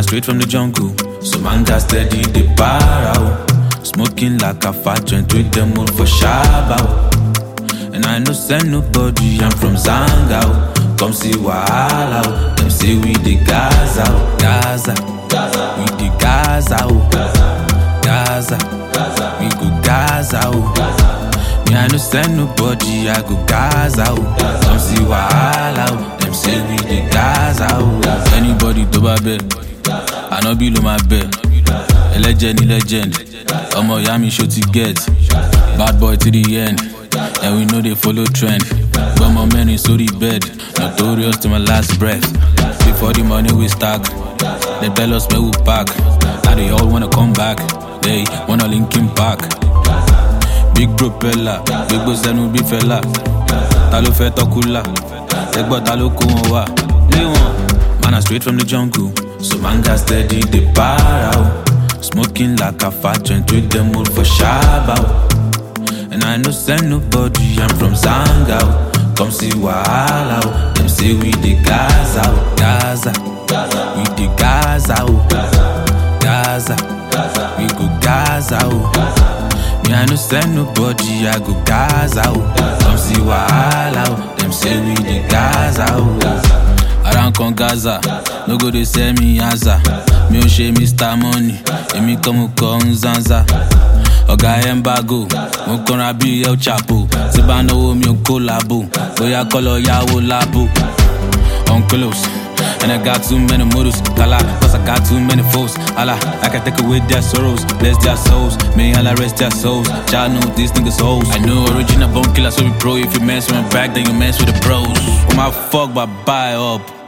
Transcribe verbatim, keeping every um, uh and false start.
Man, straight from the jungle. So man got steady the para. Smoking like a fat joint with them all for Shabba. And I no send nobody, I'm from Zanga. Come see Wahala. Them say we the Gaza. Gaza. We the Gaza. Gaza. We go Gaza. Me I no send nobody, I go Gaza. Come see Wahala. Them say we the Gaza. Anybody to my bed, I no below my bed. A legend, a legend. Omo yami show to get. Bad boy to the end. And we know they follow trend. But my men is so the bed. Notorious to my last breath. Before the money we stack, they tell us where we pack. Now they all wanna come back. They wanna link him back. Big propeller, big boss and be fella. Talo fe tokula, egbo talo kuwa. Man, I straight from the jungle. So man got steady the para. Smoking like a fat joint with them all for Shabba. And I no send nobody, I'm from Zanga. Come see Wahala. Them say we the Gaza. Gaza. We the Gaza. Gaza. We go Gaza. Me I no send nobody, I go Gaza. Come see Wahala. Them say we the Gaza. Around con Gaza, no go they sell me answer. Me o she Mister Money, emi come con Zanza. Oga embargo, mo kon rabi El Chapo. Ti ba no mi o collabo, boya color yawo labo. On close, and I got too many models. Kala, cause I got too many foes. Allah, I can take away their sorrows, bless their souls. May Allah rest their souls. Y'all know these niggas hoes. I know original bone killer, so we pro. If you mess with my back, then you mess with the bros. Oh my fuck, but buy up.